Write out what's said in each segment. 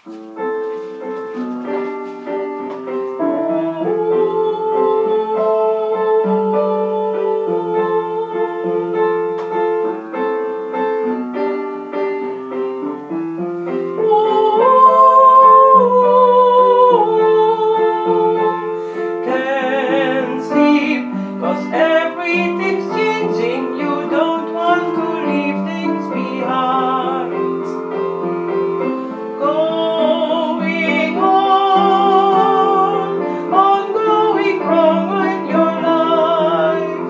Can't sleep 'cause everything's changing. You don't want to leave things behind. Going on going wrong in your life.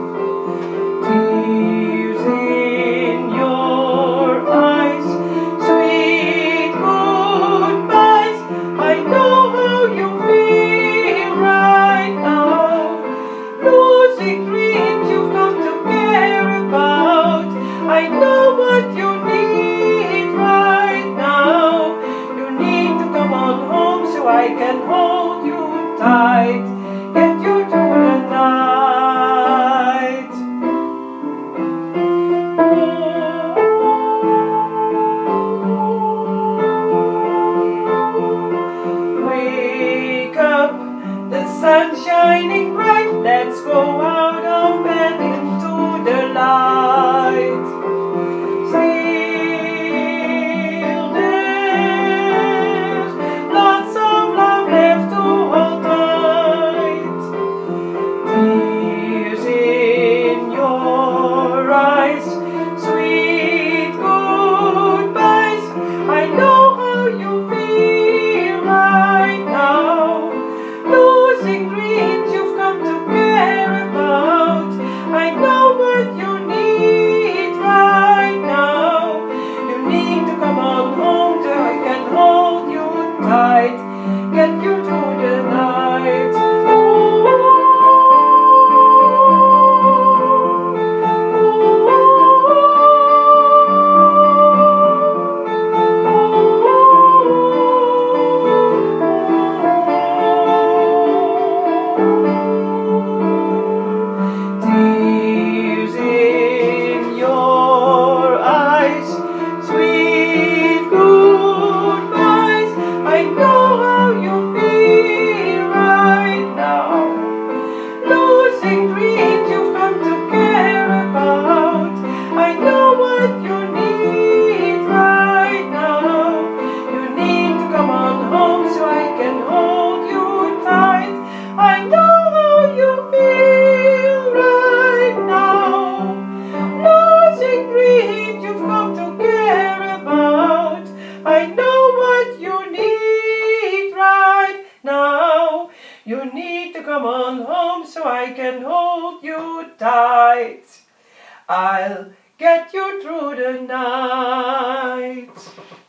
Tears in your eyes, sweet goodbyes. I know how you feel right now. Losing dreams you've come to care about. I know what you need right now. You need to come on home so I can hold you tight, get you through the night. Wake up, the sun's shining bright. Let's go out of bed into the light. Still there's lots of love left to hold tight. Tears in your eyes, sweet goodbyes. I know how you feel right now. Losing dreams you've come to care about. I know what you need right now. You need to come on home so I can hold you tight, get you through the night. Tears in your eyes, sweet goodbyes. I know how you feel right now. Losing dreams you've come to care about. I know what you need right now. You need to come on home so I can hold you tight. I know how you feel right now. Losing dreams you've come to care about. I know what you need right now. You need to come on home so I can hold you tight. I'll get you through the night.